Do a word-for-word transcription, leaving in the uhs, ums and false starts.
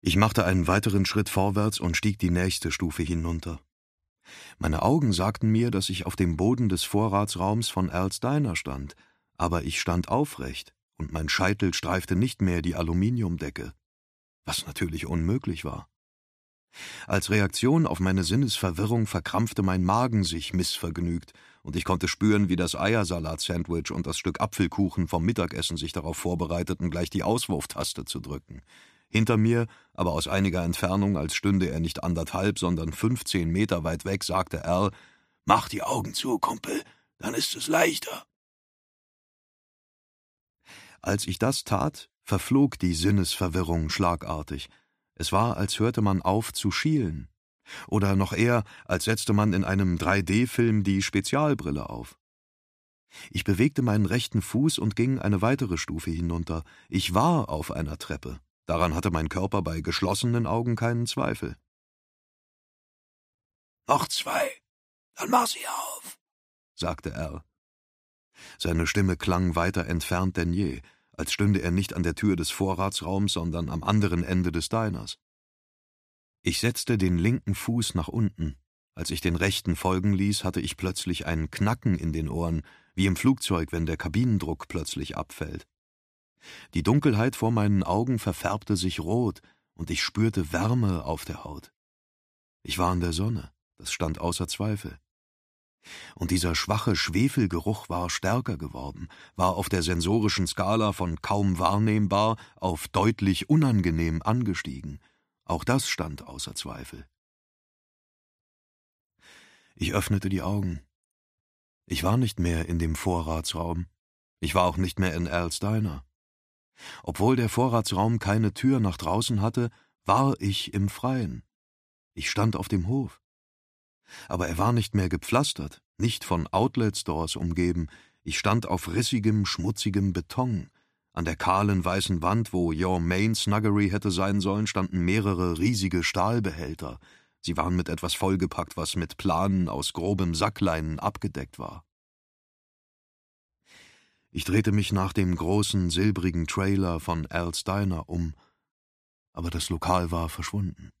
Ich machte einen weiteren Schritt vorwärts und stieg die nächste Stufe hinunter. Meine Augen sagten mir, dass ich auf dem Boden des Vorratsraums von Al's Diner stand, aber ich stand aufrecht und mein Scheitel streifte nicht mehr die Aluminiumdecke, was natürlich unmöglich war. Als Reaktion auf meine Sinnesverwirrung verkrampfte mein Magen sich missvergnügt, und ich konnte spüren, wie das Eiersalat-Sandwich und das Stück Apfelkuchen vom Mittagessen sich darauf vorbereiteten, gleich die Auswurftaste zu drücken. Hinter mir, aber aus einiger Entfernung, als stünde er nicht anderthalb, sondern fünfzehn Meter weit weg, sagte Al: »Mach die Augen zu, Kumpel, dann ist es leichter.« Als ich das tat, verflog die Sinnesverwirrung schlagartig. Es war, als hörte man auf zu schielen. Oder noch eher, als setzte man in einem drei D Film die Spezialbrille auf. Ich bewegte meinen rechten Fuß und ging eine weitere Stufe hinunter. Ich war auf einer Treppe. Daran hatte mein Körper bei geschlossenen Augen keinen Zweifel. »Noch zwei, dann mach sie auf«, sagte Al. Seine Stimme klang weiter entfernt denn je, als stünde er nicht an der Tür des Vorratsraums, sondern am anderen Ende des Diners. Ich setzte den linken Fuß nach unten. Als ich den rechten folgen ließ, hatte ich plötzlich ein Knacken in den Ohren, wie im Flugzeug, wenn der Kabinendruck plötzlich abfällt. Die Dunkelheit vor meinen Augen verfärbte sich rot, und ich spürte Wärme auf der Haut. Ich war in der Sonne, das stand außer Zweifel. Und dieser schwache Schwefelgeruch war stärker geworden, war auf der sensorischen Skala von kaum wahrnehmbar auf deutlich unangenehm angestiegen. Auch das stand außer Zweifel. Ich öffnete die Augen. Ich war nicht mehr in dem Vorratsraum. Ich war auch nicht mehr in Al's Diner. Obwohl der Vorratsraum keine Tür nach draußen hatte, war ich im Freien. Ich stand auf dem Hof. Aber er war nicht mehr gepflastert, nicht von Outlet-Stores umgeben. Ich stand auf rissigem, schmutzigem Beton. An der kahlen weißen Wand, wo Your Main Snuggery hätte sein sollen, standen mehrere riesige Stahlbehälter. Sie waren mit etwas vollgepackt, was mit Planen aus grobem Sackleinen abgedeckt war. Ich drehte mich nach dem großen, silbrigen Trailer von Al's Diner um, aber das Lokal war verschwunden.